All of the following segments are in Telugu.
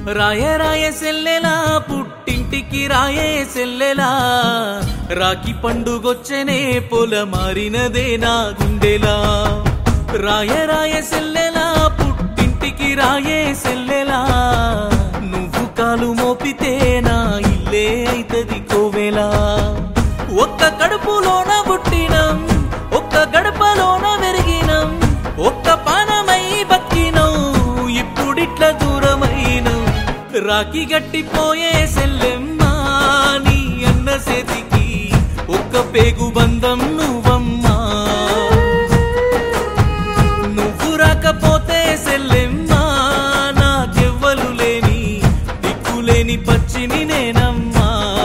రాయే రాయే సెల్లెలా పుట్టింటికి రాయే సెల్లెలా రాఖీ పండుగొచ్చనే పొల మారినదే నా గుండెలా రాయే రాయే సెల్లెలా పుట్టింటికి రాయే సెల్లెలా నువ్వు కాలు మోపితే నా ఇల్లే అయితది కోవెలా ఒక్క కడుపులోన పుట్టినం ఒక్క గడపలోన పెరిగినం ఒక్క పానమై బతికినం ఇప్పుడిట్ల దూరమైనం రాఖీ గట్టిపోయే సెల్లెమ్మా నీ అన్న చేతికి ఒక్క పేగు బంధం నువ్వమ్మా నువ్వు రాకపోతే సెల్లెమ్మా నాకెవ్వలు లేని దిక్కులేని పచ్చిని నేనమ్మా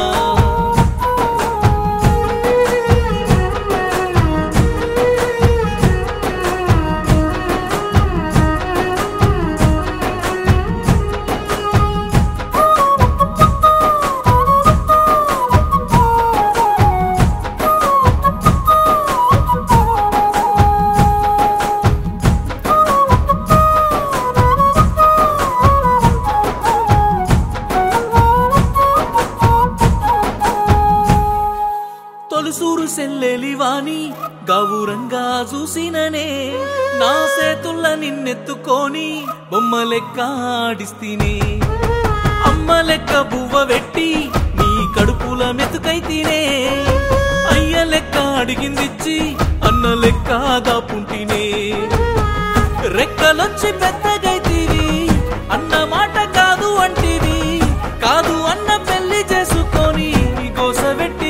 తొలుసూరు సెల్లెలివాని గౌరంగా చూసిననే నా సేతుల్ల నిన్నెత్తుకొని బొమ్మ లెక్క ఆడిస్తీనే అమ్మ లెక్క బువ్వ వెట్టి నీ కడుపుల మెతుకైతీనే అయ్య లెక్క అడిగిందిచ్చి అన్న లెక్క దాపుంటినే రెక్కలొచ్చి పెద్దగైతీవి అన్న మాట కాదు అంటివి కాదు అన్న పెళ్లి చేసుకొని గోస వెట్టి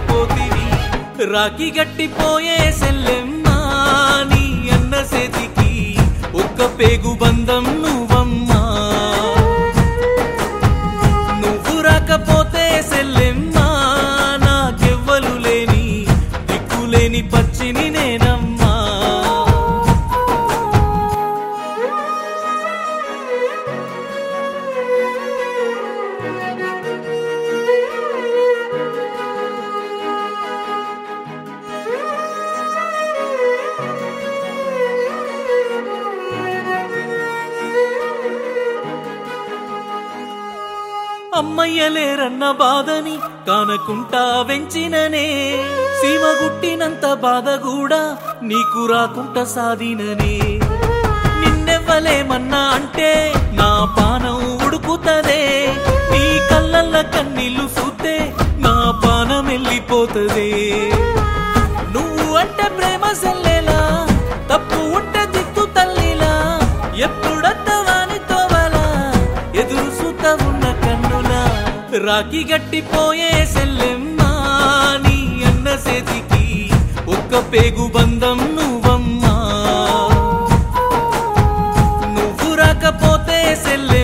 రాఖీ గట్టిపోయే సెల్లెమ్మా నీ అన్న చేతికి ఒక్క పేగు బంధం నువ్వమ్మా నువ్వు రాకపోతే సెల్లెమ్మా నాకెవ్వలు లేని దిక్కులేని పచ్చిని నేనమ్మా అమ్మయ్యలేరన్న బాధని కానకుంటా వెంచిననే సీమ గుట్టినంత బాధ కూడా నీకు రాకుంటా సాధిననే నిన్నెవ్వలేమన్నా అంటే నా పానం ఉడుకుతదే నీ కళ్ళల్ల కన్నీళ్లు చూస్తే నా పానం వెళ్ళిపోతదే నువ్వు అంటే ప్రేమ సెల్లెలా తప్పు ఉంటే దిక్కు తల్లిలా ఎప్పుడత్తవాని తోవలా ఎదురు చూత ఉన్న కన్నులా రాఖీ గట్టిపోయే సెల్లెమ్మా నీ అన్న చేతికి ఒక్క పేగు బంధం నువ్వమ్మా నువ్వు రాకపోతే సెల్లె